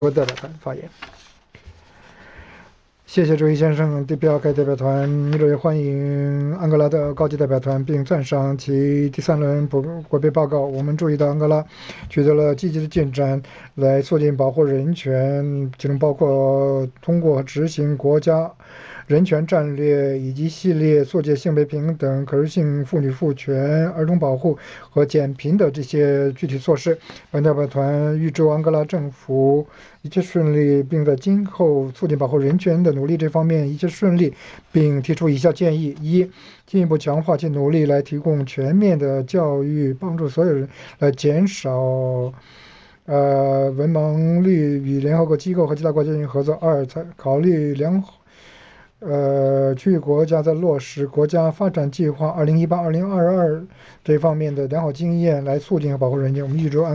国代表团发言。谢谢这位先生，DPRK 代表团热烈欢迎安哥拉的高级代表团，并赞赏其第3轮国别报告。我们注意到安哥拉取得了积极的进展，来促进保护人权，其中包括通过执行国家人权战略以及系列促进性别平等、可持续妇女赋权、儿童保护和减贫的这些具体措施。本代表团预祝安哥拉政府一切顺利，并在今后促进保护人权的努力这方面一切顺利，并提出以下建议：一、进一步强化其努力来提供全面的教育，帮助所有人来减少文盲率，与联合国机构和其他国家进行合作；二、考虑区域国家在落实国家发展计划2018-2022这方面的良好经验，来促进和保护人权。我们预祝